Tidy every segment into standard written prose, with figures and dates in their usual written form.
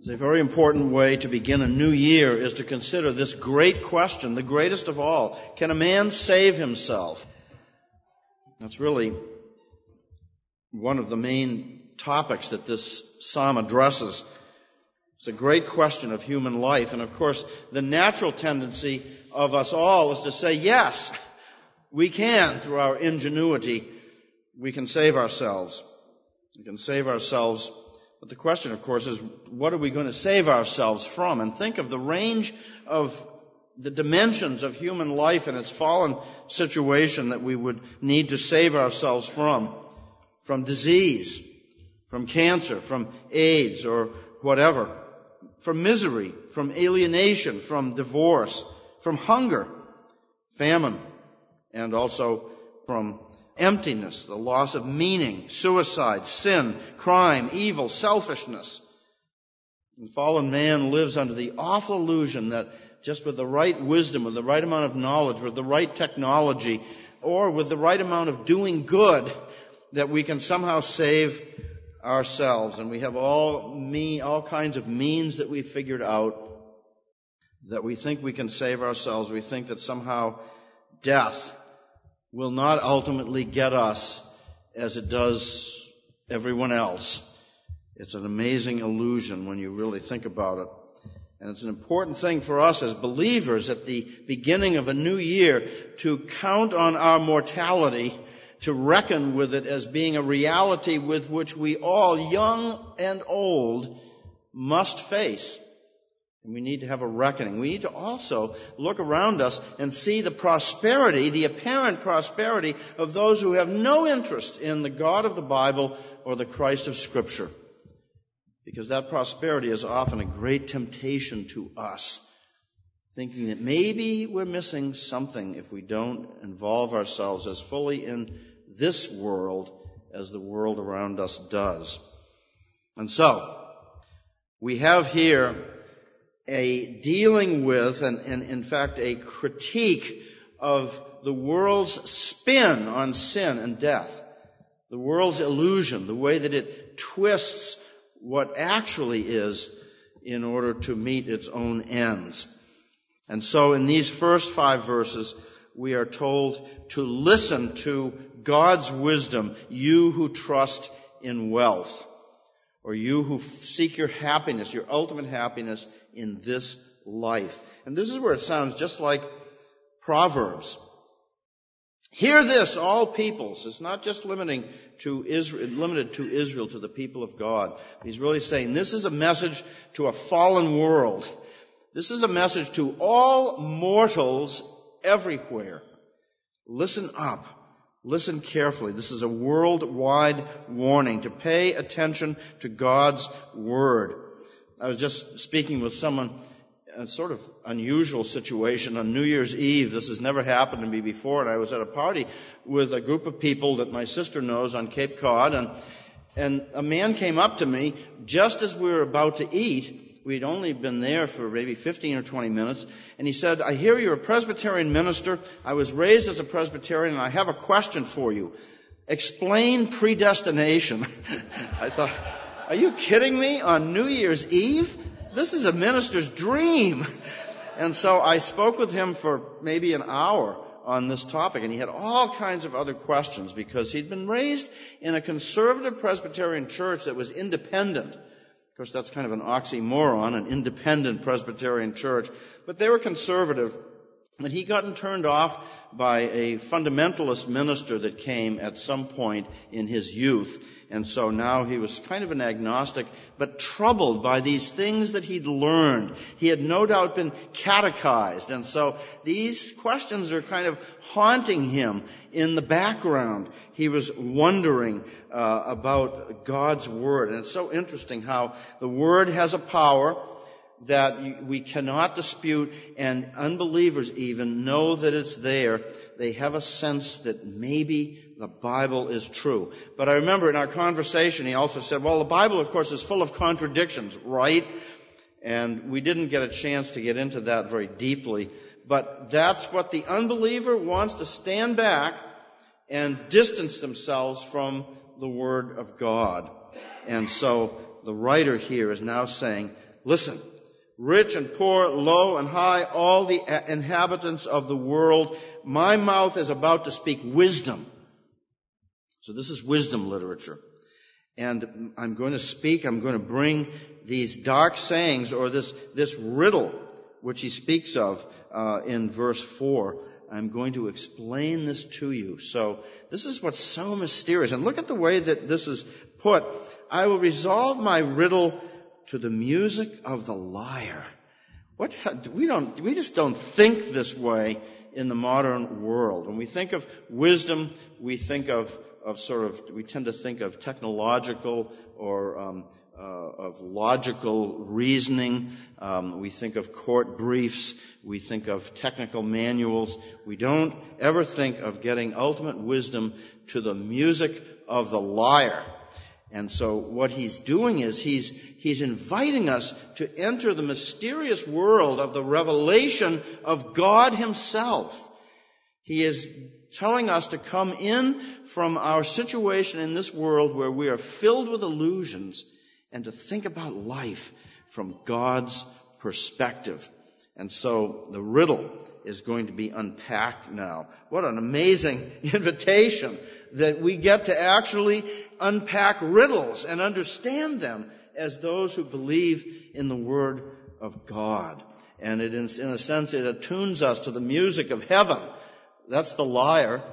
A very important way to begin a new year is to consider this great question, the greatest of all. Can a man save himself? That's really one of the main topics that this psalm addresses. It's a great question of human life. And of course, the natural tendency of us all is to say, yes, we can, through our ingenuity, we can save ourselves. We can save ourselves. But the question, of course, is what are we going to save ourselves from? And think of the range of the dimensions of human life and its fallen situation that we would need to save ourselves from disease, from cancer, from AIDS or whatever, from misery, from alienation, from divorce, from hunger, famine, and also from emptiness, the loss of meaning, suicide, sin, crime, evil, selfishness. And fallen man lives under the awful illusion that just with the right wisdom, with the right amount of knowledge, with the right technology, or with the right amount of doing good, that we can somehow save ourselves. And we have all kinds of means that we've figured out that we think we can save ourselves. We think that somehow death will not ultimately get us as it does everyone else. It's an amazing illusion when you really think about it. And it's an important thing for us as believers at the beginning of a new year to count on our mortality, to reckon with it as being a reality with which we all, young and old, must face. And we need to have a reckoning. We need to also look around us and see the prosperity, the apparent prosperity of those who have no interest in the God of the Bible or the Christ of Scripture. Because that prosperity is often a great temptation to us, thinking that maybe we're missing something if we don't involve ourselves as fully in this world as the world around us does. And so, we have here a dealing with, and in fact a critique of the world's spin on sin and death, the world's illusion, the way that it twists what actually is in order to meet its own ends. And so in these first 5 verses, we are told to listen to God's wisdom, you who trust in wealth, or you who seek your happiness, your ultimate happiness in this life. And this is where it sounds just like Proverbs. Hear this, all peoples. It's not just limited to Israel, to the people of God. He's really saying this is a message to a fallen world. This is a message to all mortals everywhere. Listen up. Listen carefully. This is a worldwide warning to pay attention to God's Word. I was just speaking with someone, a sort of unusual situation on New Year's Eve. This has never happened to me before, and I was at a party with a group of people that my sister knows on Cape Cod, and a man came up to me just as we were about to eat. We'd only been there for maybe 15 or 20 minutes. And he said, I hear you're a Presbyterian minister. I was raised as a Presbyterian, and I have a question for you. Explain predestination. I thought, are you kidding me on New Year's Eve? This is a minister's dream. And so I spoke with him for maybe an hour on this topic, and he had all kinds of other questions because he'd been raised in a conservative Presbyterian church that was independent. Of course, that's kind of an oxymoron, an independent Presbyterian church. But they were conservative. And he gotten turned off by a fundamentalist minister that came at some point in his youth. And so now he was kind of an agnostic, but troubled by these things that he'd learned. He had no doubt been catechized. And so these questions are kind of haunting him in the background. He was wondering about God's Word. And it's so interesting how the Word has a power that we cannot dispute, and unbelievers even know that it's there. They have a sense that maybe the Bible is true. But I remember in our conversation he also said, well, the Bible, of course, is full of contradictions, right? And we didn't get a chance to get into that very deeply. But that's what the unbeliever wants, to stand back and distance themselves from the Word of God. And so the writer here is now saying, Listen, rich and poor, low and high, all the inhabitants of the world, my mouth is about to speak wisdom. So this is wisdom literature. And I'm going to bring these dark sayings, or this riddle, which he speaks of in verse 4. I'm going to explain this to you. So this is what's so mysterious. And look at the way that this is put. I will resolve my riddle to the music of the lyre. We just don't think this way in the modern world. When we think of wisdom, we think we tend to think of technological or of logical reasoning. We think of court briefs. We think of technical manuals. We don't ever think of getting ultimate wisdom to the music of the lyre. And so what he's doing is he's inviting us to enter the mysterious world of the revelation of God himself. He is telling us to come in from our situation in this world where we are filled with illusions and to think about life from God's perspective. And so the riddle is going to be unpacked now. What an amazing invitation that we get to actually unpack riddles and understand them as those who believe in the Word of God. And in a sense, it attunes us to the music of heaven. That's the lyre,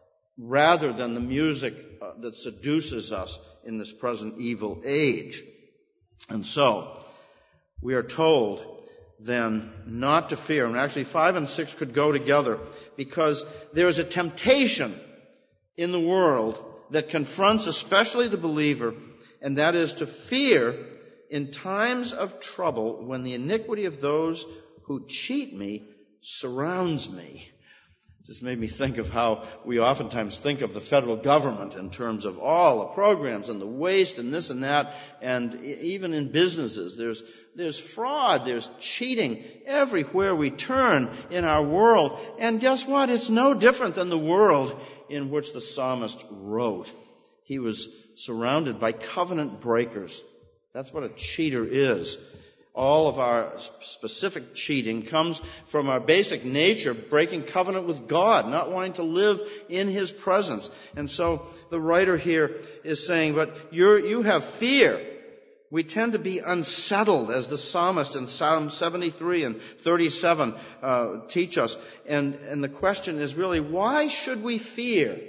rather than the music that seduces us in this present evil age. And so, we are told then not to fear. And actually 5 and 6 could go together, because there is a temptation in the world that confronts especially the believer, and that is to fear in times of trouble when the iniquity of those who cheat me surrounds me. This made me think of how we oftentimes think of the federal government in terms of all the programs and the waste and this and that, and even in businesses. There's fraud, there's cheating everywhere we turn in our world. And guess what? It's no different than the world in which the psalmist wrote. He was surrounded by covenant breakers. That's what a cheater is. All of our specific cheating comes from our basic nature, breaking covenant with God, not wanting to live in His presence. And so the writer here is saying, but you have fear. We tend to be unsettled, as the psalmist in Psalm 73 and 37 teach us. And the question is really, why should we fear?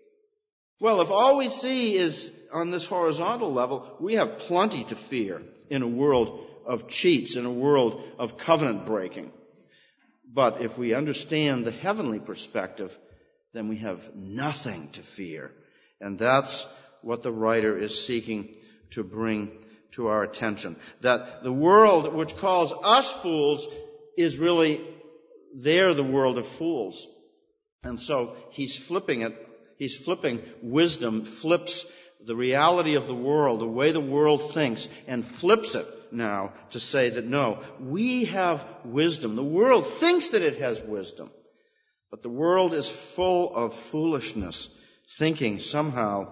Well, if all we see is on this horizontal level, we have plenty to fear in a world of cheats, in a world of covenant breaking. But if we understand the heavenly perspective, then we have nothing to fear. And that's what the writer is seeking to bring to our attention. That the world which calls us fools is really, they're the world of fools. And so he's flipping it. He's flipping wisdom, flips the reality of the world, the way the world thinks, and flips it now to say that no, we have wisdom. The world thinks that it has wisdom, but the world is full of foolishness, thinking somehow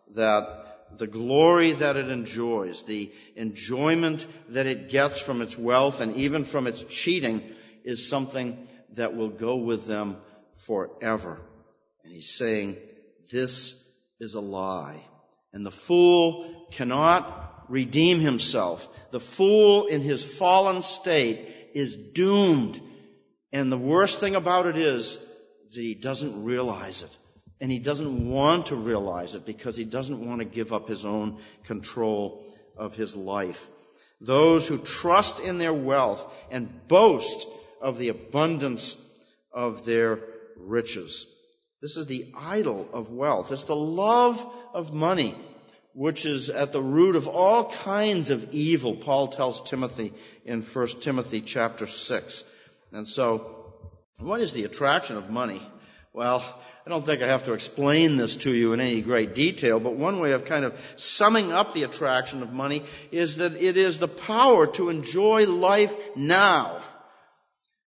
that the glory that it enjoys, the enjoyment that it gets from its wealth and even from its cheating, is something that will go with them forever. And he's saying, this is a lie. And the fool cannot redeem himself. The fool in his fallen state is doomed. And the worst thing about it is that he doesn't realize it. And he doesn't want to realize it because he doesn't want to give up his own control of his life. Those who trust in their wealth and boast of the abundance of their riches. This is the idol of wealth. It's the love of money, which is at the root of all kinds of evil, Paul tells Timothy in 1 Timothy chapter 6. And so, what is the attraction of money? Well, I don't think I have to explain this to you in any great detail, but one way of kind of summing up the attraction of money is that it is the power to enjoy life now.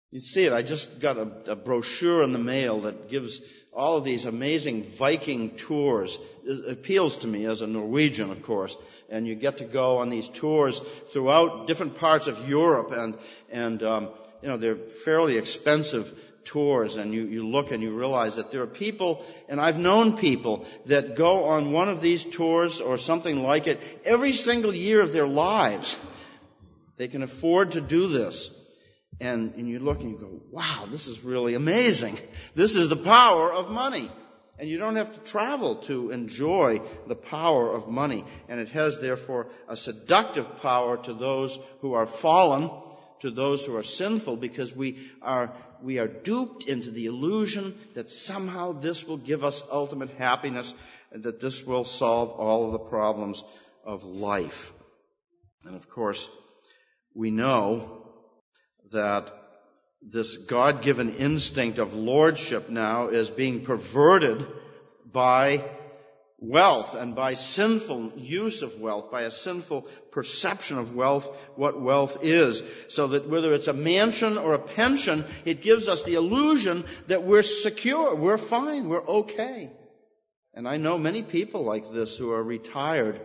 You see it. I just got a brochure in the mail that gives all of these amazing Viking tours. It appeals to me as a Norwegian, of course. And you get to go on these tours throughout different parts of Europe, and they're fairly expensive tours, and you look and you realize that there are people, and I've known people that go on one of these tours or something like it every single year of their lives. They can afford to do this. And you look and you go, wow, this is really amazing. This is the power of money. And you don't have to travel to enjoy the power of money. And it has, therefore, a seductive power to those who are fallen, to those who are sinful, because we are duped into the illusion that somehow this will give us ultimate happiness and that this will solve all of the problems of life. And of course, we know that this God-given instinct of lordship now is being perverted by wealth and by sinful use of wealth, by a sinful perception of wealth, what wealth is. So that whether it's a mansion or a pension, it gives us the illusion that we're secure, we're fine, we're okay. And I know many people like this who are retired,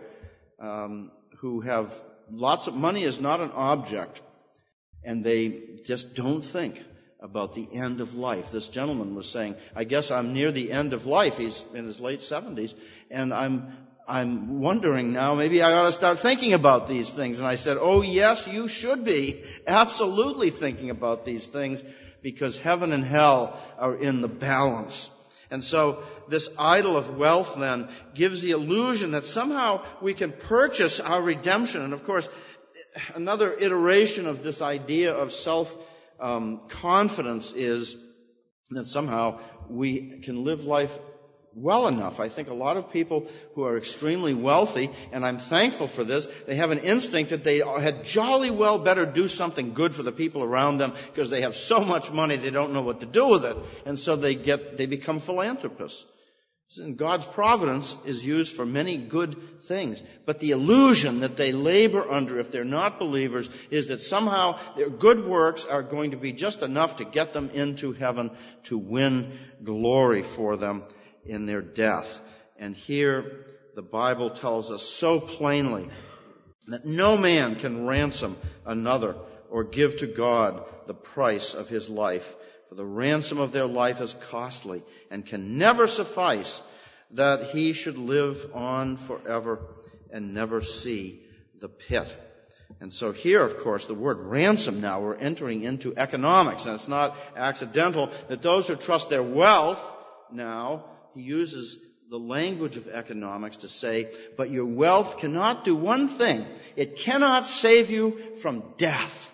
who have lots of money is not an object. And they just don't think about the end of life. This gentleman was saying, I guess I'm near the end of life. He's in his late 70s. And I'm wondering now, maybe I ought to start thinking about these things. And I said, oh yes, you should be absolutely thinking about these things, because heaven and hell are in the balance. And so this idol of wealth then gives the illusion that somehow we can purchase our redemption. And of course, another iteration of this idea of self-confidence is that somehow we can live life well enough. I think a lot of people who are extremely wealthy, and I'm thankful for this, they have an instinct that they had jolly well better do something good for the people around them, because they have so much money they don't know what to do with it. And so they become philanthropists. And God's providence is used for many good things. But the illusion that they labor under, if they're not believers, is that somehow their good works are going to be just enough to get them into heaven, to win glory for them in their death. And here the Bible tells us so plainly that no man can ransom another or give to God the price of his life. For the ransom of their life is costly and can never suffice, that he should live on forever and never see the pit. And so here, of course, the word ransom now, we're entering into economics. And it's not accidental that those who trust their wealth now, he uses the language of economics to say, but your wealth cannot do one thing. It cannot save you from death.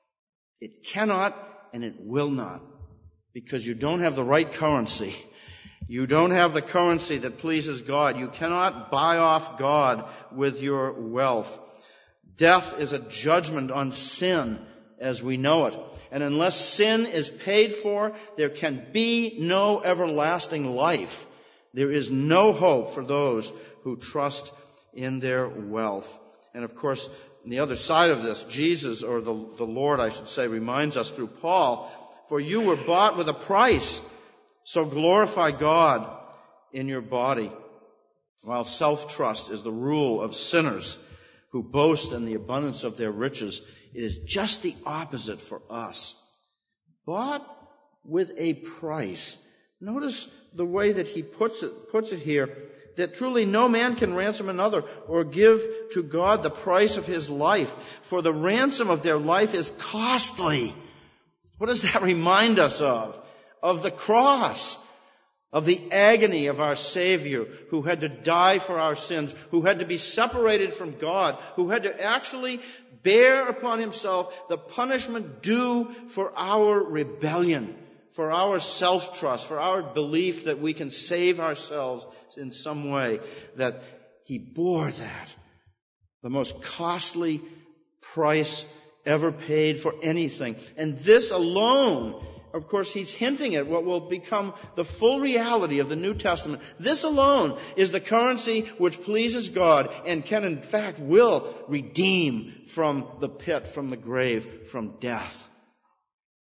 It cannot and it will not. Because you don't have the right currency. You don't have the currency that pleases God. You cannot buy off God with your wealth. Death is a judgment on sin as we know it. And unless sin is paid for, there can be no everlasting life. There is no hope for those who trust in their wealth. And of course, on the other side of this, Jesus, or the Lord, I should say, reminds us through Paul, for you were bought with a price, so glorify God in your body. While self-trust is the rule of sinners who boast in the abundance of their riches, it is just the opposite for us. Bought with a price. Notice the way that he puts it here, that truly no man can ransom another or give to God the price of his life, for the ransom of their life is costly. What does that remind us of? Of the cross, of the agony of our Savior, who had to die for our sins, who had to be separated from God, who had to actually bear upon himself the punishment due for our rebellion, for our self-trust, for our belief that we can save ourselves in some way, that he bore that. The most costly price ever paid for anything. And this alone, of course, he's hinting at what will become the full reality of the New Testament. This alone is the currency which pleases God and can, in fact, will redeem from the pit, from the grave, from death.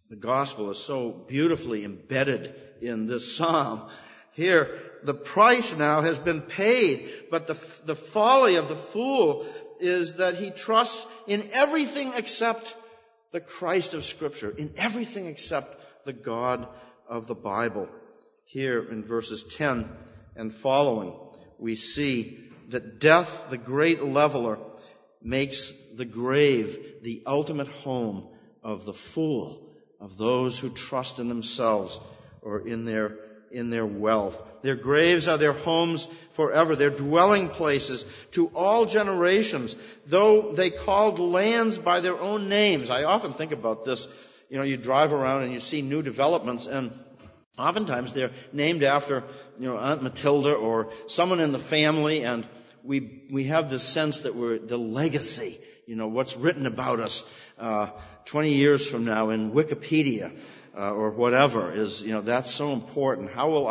The gospel is so beautifully embedded in this psalm. Here, the price now has been paid, but the folly of the fool is that he trusts in everything except the Christ of Scripture, in everything except the God of the Bible. Here in verses 10 and following, we see that death, the great leveler, makes the grave the ultimate home of the fool, of those who trust in themselves or in their wealth. Their graves are their homes forever, their dwelling places to all generations, though they called lands by their own names. I often think about this. You drive around and you see new developments, and oftentimes they're named after, Aunt Matilda or someone in the family, and we have this sense that we're the legacy, what's written about us 20 years from now in Wikipedia or whatever is, that's so important. How will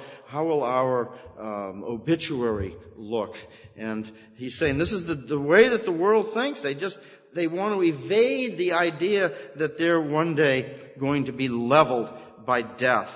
our obituary look? And he's saying this is the way that the world thinks. They want to evade the idea that they're one day going to be leveled by death.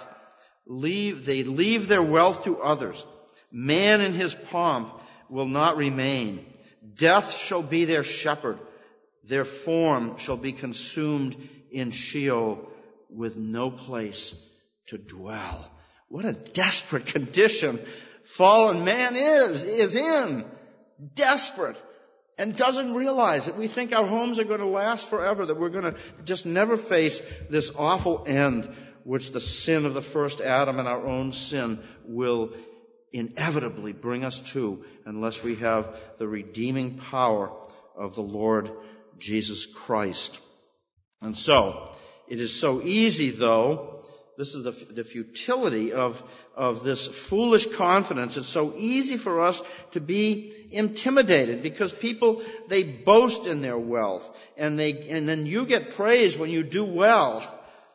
They leave their wealth to others. Man in his pomp will not remain. Death shall be their shepherd. Their form shall be consumed in Sheol with no place to dwell. What a desperate condition fallen man is in. Desperate. And doesn't realize that we think our homes are going to last forever, that we're going to just never face this awful end which the sin of the first Adam and our own sin will inevitably bring us to, unless we have the redeeming power of the Lord Jesus Christ. And so, it is so easy, though, this is the futility of this foolish confidence. It's so easy for us to be intimidated because people, they boast in their wealth, and then you get praise when you do well.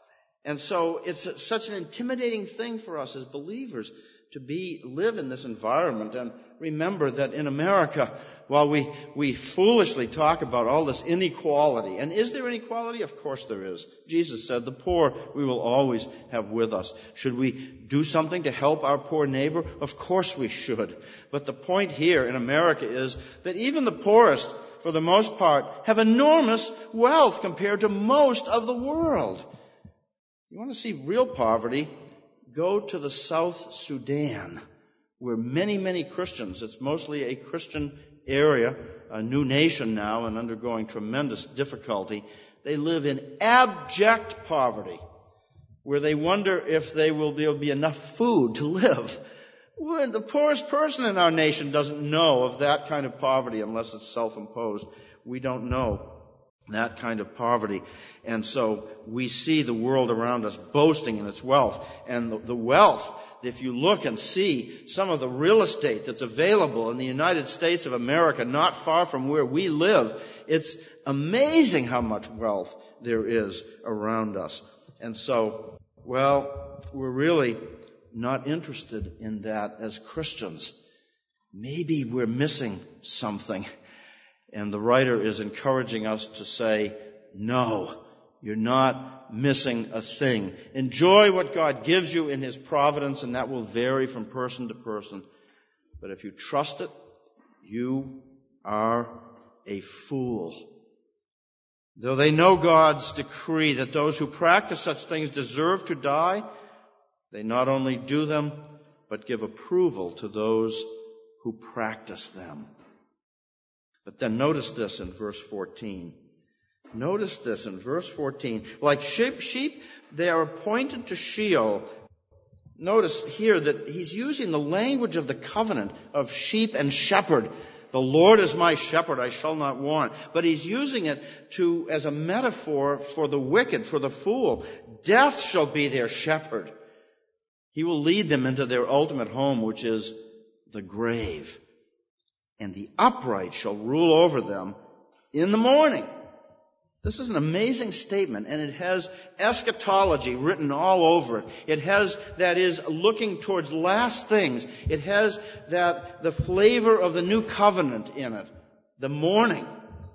And so it's such an intimidating thing for us as believers to live in this environment. And remember that in America, while we foolishly talk about all this inequality, and is there inequality? Of course there is. Jesus said, the poor we will always have with us. Should we do something to help our poor neighbor? Of course we should. But the point here in America is that even the poorest, for the most part, have enormous wealth compared to most of the world. You want to see real poverty? Go to the South Sudan, where many, many Christians, it's mostly a Christian area, a new nation now and undergoing tremendous difficulty, they live in abject poverty, where they wonder if there will be enough food to live. The poorest person in our nation doesn't know of that kind of poverty unless it's self-imposed. We don't know that kind of poverty. And so we see the world around us boasting in its wealth. And the wealth, if you look and see some of the real estate that's available in the United States of America, not far from where we live, it's amazing how much wealth there is around us. And so, we're really not interested in that as Christians. Maybe we're missing something. And the writer is encouraging us to say, no, you're not missing a thing. Enjoy what God gives you in His providence, and that will vary from person to person. But if you trust it, you are a fool. Though they know God's decree that those who practice such things deserve to die, they not only do them, but give approval to those who practice them. But then notice this in verse 14. Notice this in verse 14. Like sheep, they are appointed to Sheol. Notice here that he's using the language of the covenant of sheep and shepherd. The Lord is my shepherd, I shall not want. But he's using it as a metaphor for the wicked, for the fool. Death shall be their shepherd. He will lead them into their ultimate home, which is the grave. And the upright shall rule over them in the morning. This is an amazing statement, and it has eschatology written all over it. It has, that is, looking towards last things. It has the flavor of the new covenant in it. The morning.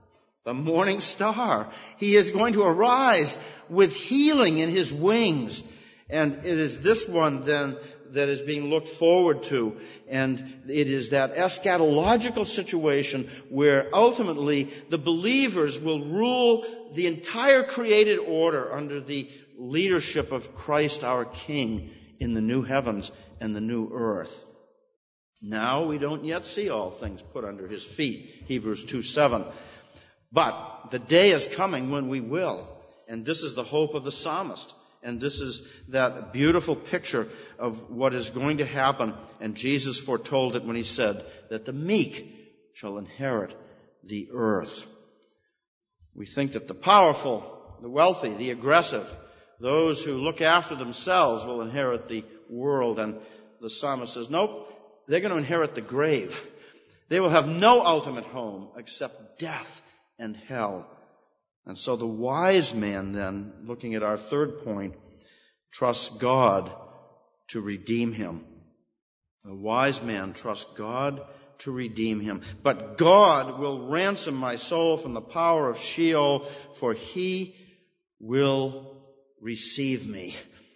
the morning star. He is going to arise with healing in his wings. And it is this one then that is being looked forward to. And it is that eschatological situation where ultimately the believers will rule the entire created order under the leadership of Christ our King in the new heavens and the new earth. Now we don't yet see all things put under his feet, Hebrews 2:7. But the day is coming when we will. And this is the hope of the psalmist. And this is that beautiful picture of what is going to happen. And Jesus foretold it when he said that the meek shall inherit the earth. We think that the powerful, the wealthy, the aggressive, those who look after themselves will inherit the world. And the psalmist says, nope, they're going to inherit the grave. They will have no ultimate home except death and hell. And so the wise man then, looking at our third point, trusts God to redeem him. The wise man trusts God to redeem him. But God will ransom my soul from the power of Sheol, for he will receive me.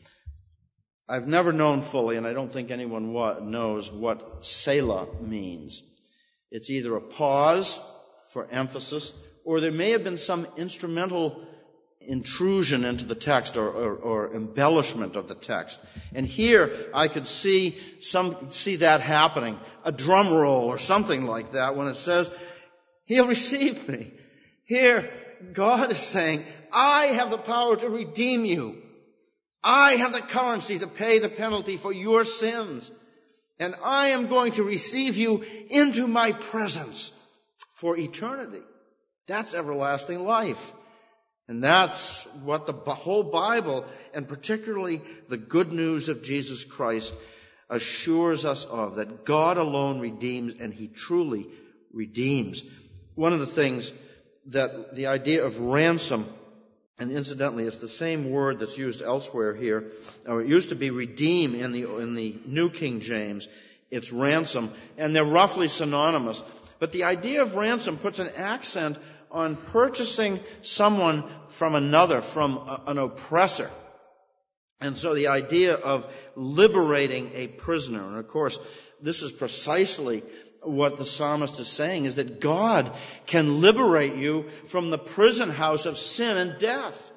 I've never known fully, and I don't think anyone knows what Selah means. It's either a pause for emphasis, or there may have been some instrumental intrusion into the text or embellishment of the text. And here I could see that happening, a drum roll or something like that when it says, he'll receive me. Here, God is saying, I have the power to redeem you. I have the currency to pay the penalty for your sins. And I am going to receive you into my presence for eternity. That's everlasting life. And that's what the whole Bible, and particularly the good news of Jesus Christ, assures us of, that God alone redeems, and he truly redeems. One of the things that the idea of ransom, and incidentally it's the same word that's used elsewhere here, or it used to be redeem in the New King James, it's ransom, and they're roughly synonymous. But the idea of ransom puts an accent on purchasing someone from another, from an oppressor. And so the idea of liberating a prisoner, and of course, this is precisely what the psalmist is saying, is that God can liberate you from the prison house of sin and death.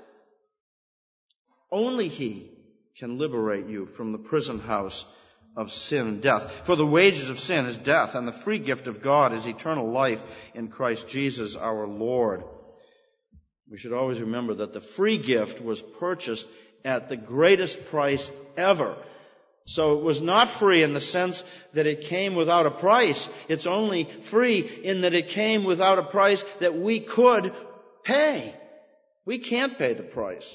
Only he can liberate you from the prison house of sin and death. For the wages of sin is death, and the free gift of God is eternal life in Christ Jesus our Lord. We should always remember that the free gift was purchased at the greatest price ever. So it was not free in the sense that it came without a price. It's only free in that it came without a price that we could pay. We can't pay the price.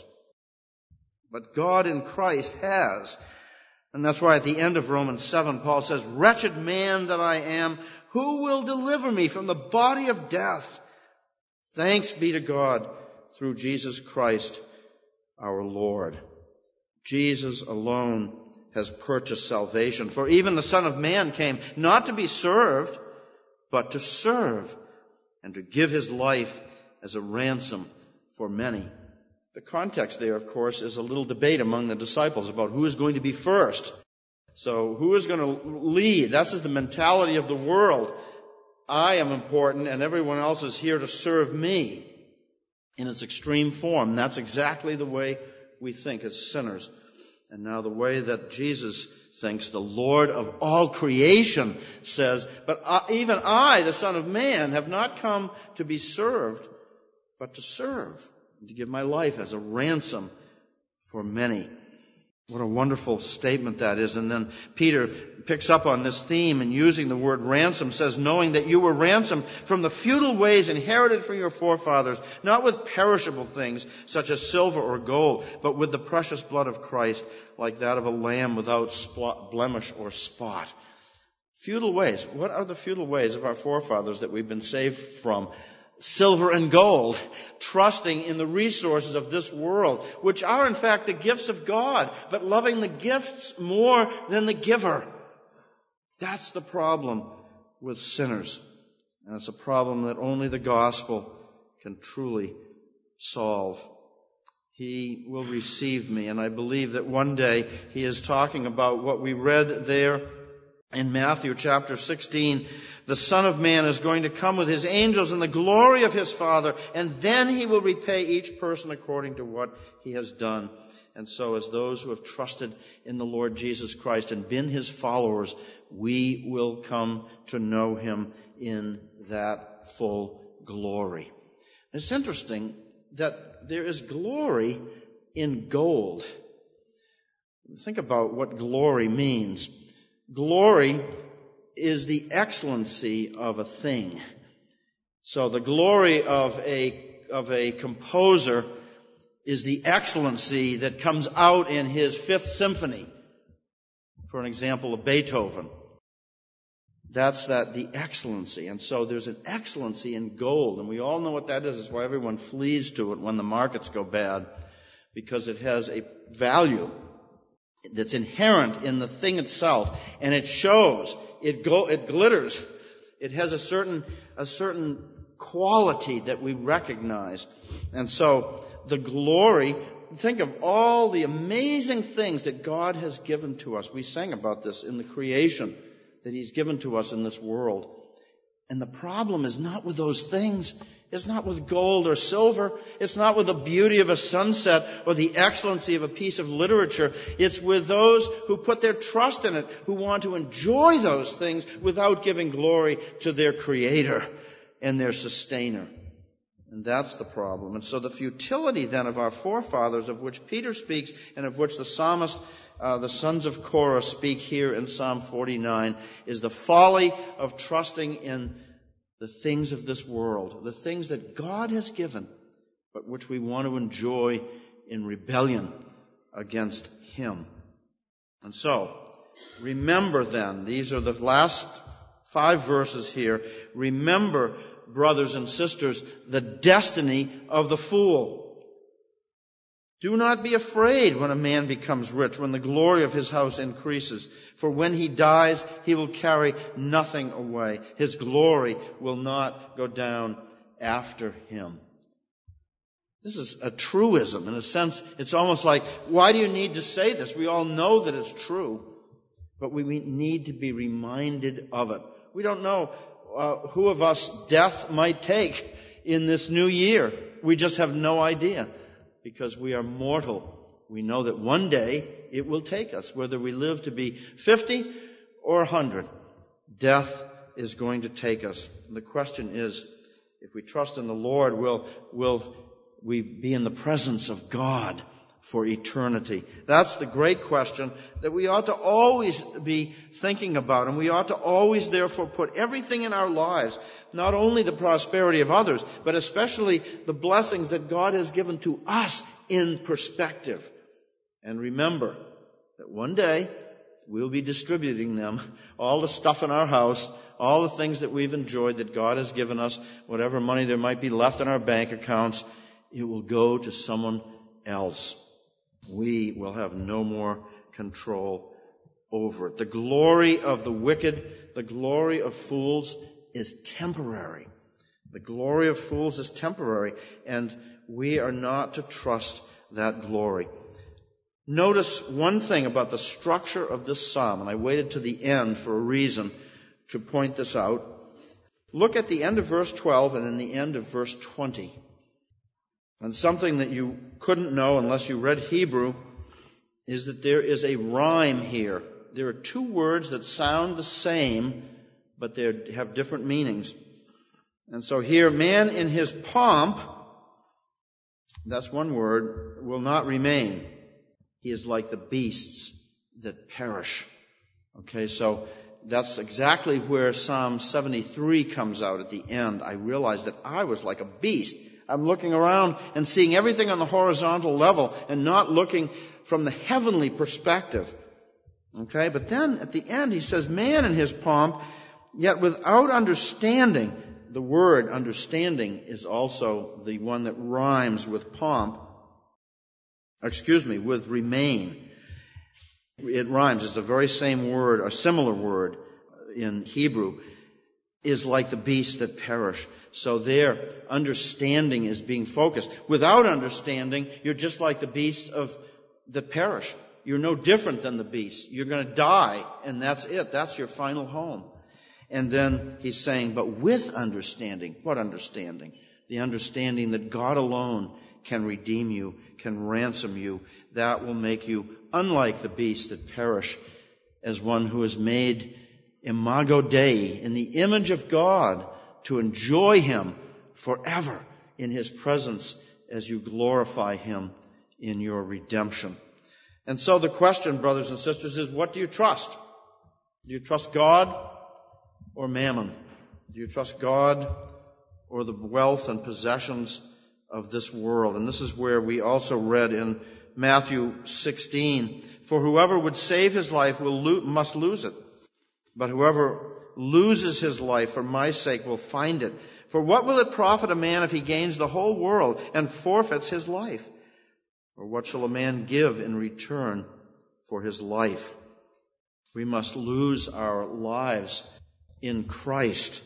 But God in Christ has. And that's why at the end of Romans 7, Paul says, wretched man that I am, who will deliver me from the body of death? Thanks be to God through Jesus Christ our Lord. Jesus alone has purchased salvation. For even the Son of Man came not to be served, but to serve, and to give his life as a ransom for many. The context there, of course, is a little debate among the disciples about who is going to be first. So who is going to lead? This is the mentality of the world. I am important and everyone else is here to serve me in its extreme form. That's exactly the way we think as sinners. And now the way that Jesus thinks, the Lord of all creation, says, but even I, the Son of Man, have not come to be served, but to serve, and to give my life as a ransom for many. What a wonderful statement that is. And then Peter picks up on this theme and using the word ransom says, knowing that you were ransomed from the futile ways inherited from your forefathers, not with perishable things such as silver or gold, but with the precious blood of Christ, like that of a lamb without blemish or spot. Futile ways. What are the futile ways of our forefathers that we've been saved from? Silver and gold, trusting in the resources of this world, which are in fact the gifts of God, but loving the gifts more than the giver. That's the problem with sinners. And it's a problem that only the gospel can truly solve. He will receive me. And I believe that one day he is talking about what we read there in Matthew chapter 16. The Son of Man is going to come with his angels in the glory of his Father, and then he will repay each person according to what he has done. And so as those who have trusted in the Lord Jesus Christ and been his followers, we will come to know him in that full glory. It's interesting that there is glory in gold. Think about what glory means. Glory is the excellency of a thing. So the glory of a composer is the excellency that comes out in his Fifth Symphony. For an example of Beethoven. That's the excellency. And so there's an excellency in gold. And we all know what that is. It's why everyone flees to it when the markets go bad. Because it has a value that's inherent in the thing itself. And it shows. It glitters. It has a certain quality that we recognize. And so the glory, think of all the amazing things that God has given to us. We sang about this in the creation that he's given to us in this world. And the problem is not with those things. It's not with gold or silver. It's not with the beauty of a sunset or the excellency of a piece of literature. It's with those who put their trust in it, who want to enjoy those things without giving glory to their Creator and their Sustainer. And that's the problem. And so the futility then of our forefathers, of which Peter speaks and of which the psalmist, the sons of Korah, speak here in Psalm 49, is the folly of trusting in the things of this world, the things that God has given, but which we want to enjoy in rebellion against him. And so, remember then, these are the last 5 verses here. Remember, brothers and sisters, the destiny of the fool. Do not be afraid when a man becomes rich, when the glory of his house increases. For when he dies, he will carry nothing away. His glory will not go down after him. This is a truism. In a sense, it's almost like, why do you need to say this? We all know that it's true, but we need to be reminded of it. We don't know who of us death might take in this new year. We just have no idea. Because we are mortal. We know that one day it will take us, whether we live to be 50 or 100. Death is going to take us. And the question is, if we trust in the Lord, will we be in the presence of God for eternity? That's the great question that we ought to always be thinking about. And we ought to always, therefore, put everything in our lives, not only the prosperity of others, but especially the blessings that God has given to us in perspective. And remember that one day we'll be distributing them, all the stuff in our house, all the things that we've enjoyed that God has given us, whatever money there might be left in our bank accounts, it will go to someone else. We will have no more control over it. The glory of the wicked, the glory of fools is temporary. The glory of fools is temporary, and we are not to trust that glory. Notice one thing about the structure of this psalm, and I waited to the end for a reason to point this out. Look at the end of verse 12 and then the end of verse 20. And something that you couldn't know unless you read Hebrew is that there is a rhyme here. There are 2 words that sound the same, but they have different meanings. And so here, man in his pomp, that's one word, will not remain. He is like the beasts that perish. Okay, so that's exactly where Psalm 73 comes out at the end. I realized that I was like a beast. I'm looking around and seeing everything on the horizontal level and not looking from the heavenly perspective. Okay, but then at the end he says, man in his pomp, yet without understanding. The word understanding is also the one that rhymes with pomp. With remain. It rhymes. It's the very same word, a similar word in Hebrew. is like the beasts that perish. So their understanding is being focused. Without understanding, you're just like the beasts that perish. You're no different than the beasts. You're going to die, and that's it. That's your final home. And then he's saying, but with understanding. What understanding? The understanding that God alone can redeem you, can ransom you. That will make you unlike the beasts that perish, as one who is made imago Dei, in the image of God, to enjoy Him forever in His presence as you glorify Him in your redemption. And so the question, brothers and sisters, is what do you trust? Do you trust God or mammon? Do you trust God or the wealth and possessions of this world? And this is where we also read in Matthew 16, for whoever would save his life must lose it. But whoever loses his life for my sake will find it. For what will it profit a man if he gains the whole world and forfeits his life? Or what shall a man give in return for his life? We must lose our lives in Christ.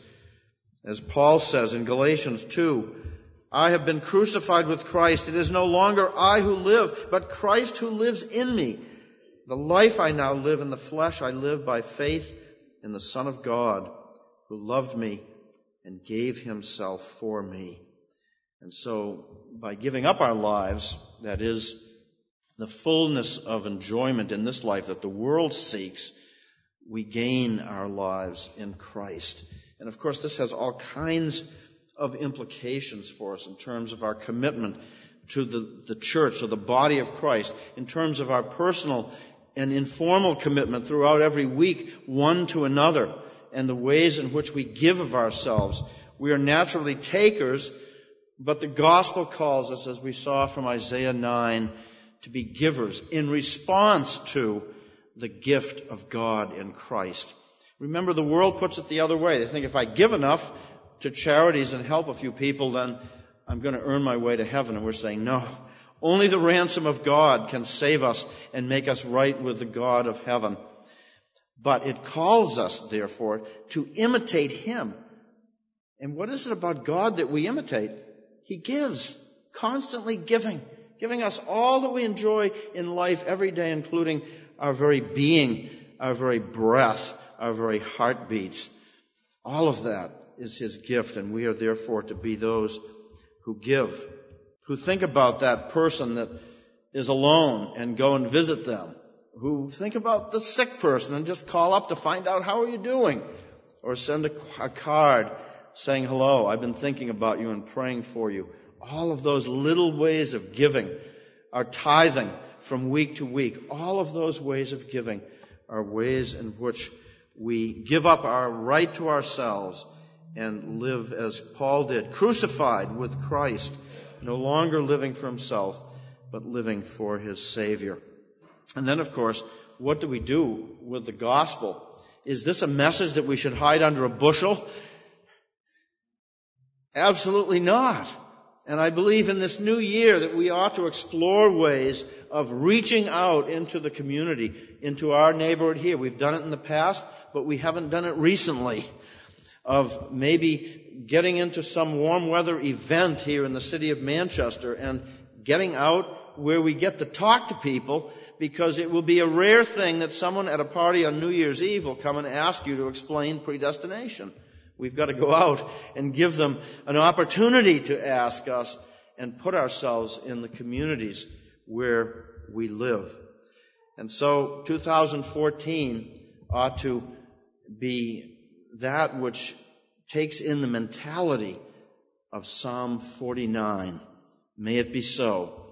As Paul says in Galatians 2, I have been crucified with Christ. It is no longer I who live, but Christ who lives in me. The life I now live in the flesh, I live by faith in the Son of God, who loved me and gave himself for me. And so, by giving up our lives, that is, the fullness of enjoyment in this life that the world seeks, we gain our lives in Christ. And of course, this has all kinds of implications for us in terms of our commitment to the church, or the body of Christ, in terms of our personal and informal commitment throughout every week, one to another, and the ways in which we give of ourselves. We are naturally takers, but the gospel calls us, as we saw from Isaiah 9, to be givers in response to the gift of God in Christ. Remember, the world puts it the other way. They think if I give enough to charities and help a few people, then I'm going to earn my way to heaven. And we're saying, no. Only the ransom of God can save us and make us right with the God of heaven. But it calls us, therefore, to imitate Him. And what is it about God that we imitate? He gives, constantly giving us all that we enjoy in life every day, including our very being, our very breath, our very heartbeats. All of that is His gift, and we are therefore to be those who give, who think about that person that is alone and go and visit them, who think about the sick person and just call up to find out how are you doing, or send a card saying hello, I've been thinking about you and praying for you. All of those little ways of giving, our tithing from week to week, all of those ways of giving are ways in which we give up our right to ourselves and live as Paul did, crucified with Christ, no longer living for himself, but living for his Savior. And then, of course, what do we do with the gospel? Is this a message that we should hide under a bushel? Absolutely not. And I believe in this new year that we ought to explore ways of reaching out into the community, into our neighborhood here. We've done it in the past, but we haven't done it recently. Of maybe getting into some warm weather event here in the city of Manchester and getting out where we get to talk to people, because it will be a rare thing that someone at a party on New Year's Eve will come and ask you to explain predestination. We've got to go out and give them an opportunity to ask us and put ourselves in the communities where we live. And so 2014 ought to be that which takes in the mentality of Psalm 49. May it be so.